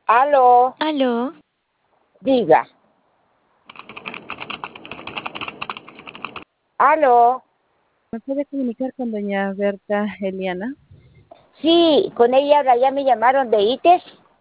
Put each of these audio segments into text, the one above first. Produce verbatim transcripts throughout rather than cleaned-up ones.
Aló, Aló, diga. Aló, ¿Me puede comunicar con doña Berta Eliana? sí, con ella ahora ya me llamaron de ITES.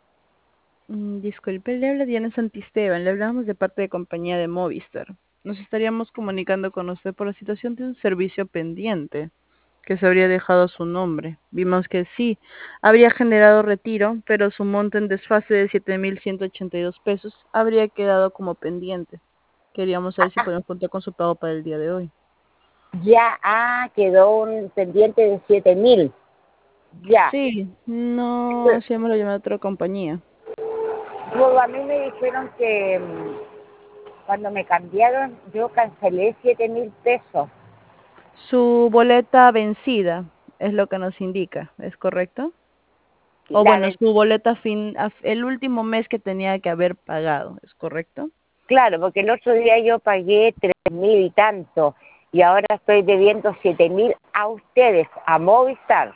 Mm, disculpe, le habla Diana Santisteban. Le hablamos de parte de compañía de Movistar. Nos estaríamos comunicando con usted por la situación de un servicio pendiente que se habría dejado a su nombre. Vimos que sí, habría generado retiro, pero su monto en desfase de siete mil ciento ochenta y dos pesos habría quedado como pendiente. Queríamos saber si podemos contar con su pago para el día de hoy. Ya, ah, quedó un pendiente de siete mil. Ya. Sí, no Pues, hacíamos la llamada de otra compañía. pues, a mí me dijeron que mm, cuando me cambiaron yo cancelé siete mil pesos. Su boleta vencida es lo que nos indica, ¿es correcto? O La bueno, del, su boleta fin, a- el último mes que tenía que haber pagado, ¿es correcto? claro, porque el otro día yo pagué tres mil y tanto y ahora estoy debiendo siete mil a ustedes, a Movistar.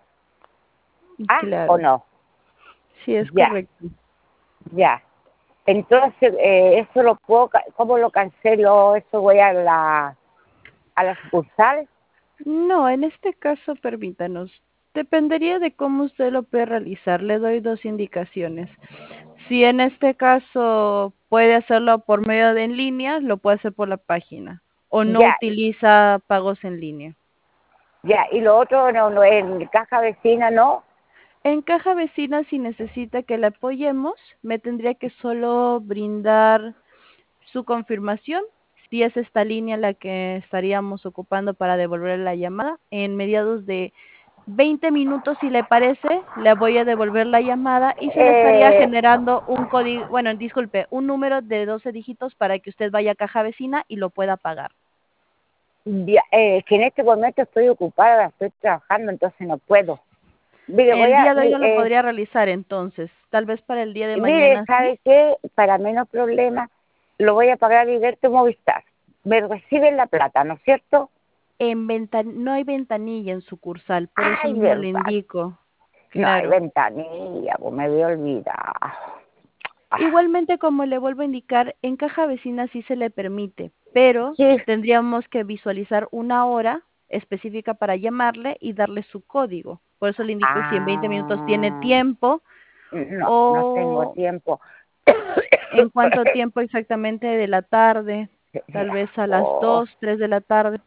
¿Ah, o Claro, no? sí, es Ya, correcto. ya. Entonces, eh, eso lo puedo, ca- ¿cómo lo cancelo? Eso voy a la, a la sucursal. No, en este caso, permítanos. Dependería de cómo usted lo puede realizar. Le doy dos indicaciones. Si en este caso puede hacerlo por medio de en línea, lo puede hacer por la página. O no Ya, utiliza pagos en línea. ya. Y lo otro, no, no, en caja vecina, ¿no? En caja vecina, si necesita que le apoyemos, me tendría que solo brindar su confirmación, si es esta línea la que estaríamos ocupando para devolver la llamada. En mediados de veinte minutos, si le parece, le voy a devolver la llamada y se le estaría Eh, generando un código, bueno, disculpe, un número de doce dígitos para que usted vaya a caja vecina y lo pueda pagar. ya, eh, que en este momento estoy ocupada, estoy trabajando, entonces no puedo. Mire, voy El a, día de hoy mi- no lo eh, podría realizar entonces, tal vez para el día de mire, mañana sí. ¿sabe qué? Para menos problemas, lo voy a pagar directo Movistar. Me reciben la plata, ¿no es cierto? En ventan no hay ventanilla en sucursal, por eso Ay, mismo le verdad. indico. No hay Claro. ventanilla, pues me había olvidado. Ah, Igualmente, como le vuelvo a indicar, en caja vecina sí se le permite, pero sí, tendríamos que visualizar una hora específica para llamarle y darle su código. Por eso le indico si en veinte minutos tiene ah, tiempo no, no tengo o tiempo. en cuánto tiempo exactamente de la tarde, tal vez a las Oh, dos, tres de la tarde.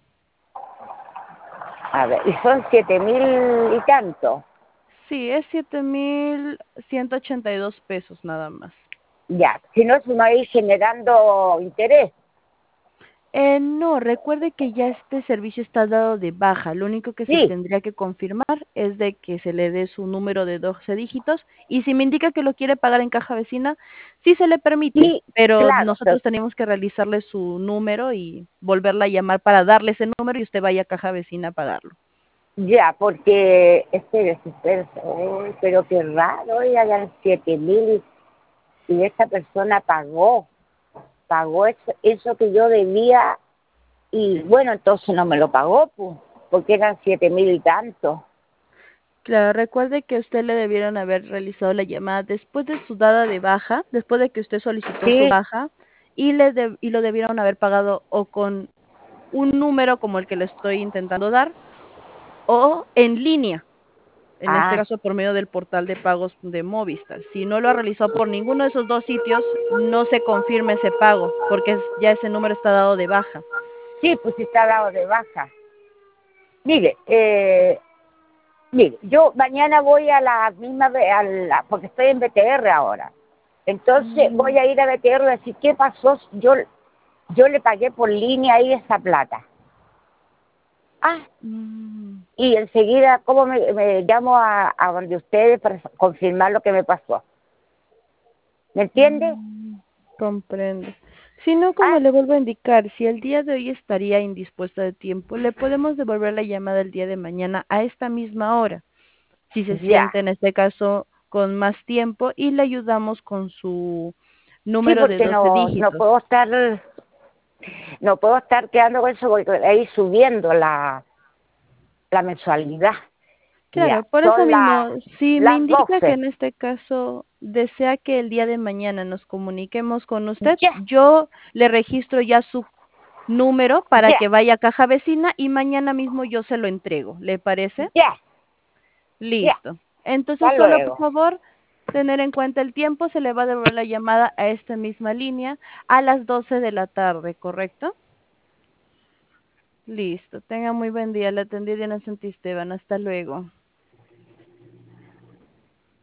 a ver, y son siete mil y tanto. Sí, es siete mil ciento ochenta y dos pesos nada más. Ya, si no se me va a ir generando interés. Eh, no, recuerde que ya este servicio está dado de baja. Lo único que se Sí, tendría que confirmar es de que se le dé su número de doce dígitos y si me indica que lo quiere pagar en caja vecina, sí se le permite, sí, pero claro. nosotros tenemos que realizarle su número y volverla a llamar para darle ese número y usted vaya a caja vecina a pagarlo. Ya, porque, espérese, espérese, uy, pero qué raro, ya eran siete mil y esta persona pagó, pagó eso, eso que yo debía y bueno, entonces no me lo pagó, pues, porque eran siete mil y tanto. Claro, recuerde que a usted le debieron haber realizado la llamada después de su dada de baja, después de que usted solicitó su Sí, baja y le de- y lo debieron haber pagado o con un número como el que le estoy intentando dar o en línea, en este ah, caso por medio del portal de pagos de Movistar. Si no lo ha realizado por ninguno de esos dos sitios, no se confirma ese pago porque es- ya ese número está dado de baja. sí, pues sí está dado de baja. Mire, eh, mire, yo mañana voy a la misma, ve- a la, porque estoy en B T R ahora. Entonces Mm, voy a ir a B T R y decir, ¿qué pasó? Yo, yo le pagué por línea ahí esa plata. Ah, mm, y enseguida, ¿cómo me, me llamo a, a donde ustedes para confirmar lo que me pasó? ¿Me entiende? mm, comprendo. Si no, como Ah, le vuelvo a indicar, si el día de hoy estaría indispuesta de tiempo, le podemos devolver la llamada el día de mañana a esta misma hora. Si se ya. siente en este caso con más tiempo y le ayudamos con su Sí, número de porque doce no, no dígitos. puedo estar, no puedo estar quedando con eso porque ahí subiendo la, la mensualidad. Claro, Ya, por eso son mismo, las, si me las indica que doce. en este caso ¿Desea que el día de mañana nos comuniquemos con usted? Ya, Yo le registro ya su número para ya, que vaya a caja vecina y mañana mismo yo se lo entrego. ¿Le parece? ya, ya. Listo. Entonces, Hasta solo por luego. favor, tener en cuenta el tiempo, se le va a devolver la llamada a esta misma línea a las doce de la tarde, ¿correcto? Listo. Tenga muy buen día. La atendí Diana Santisteban. Hasta luego.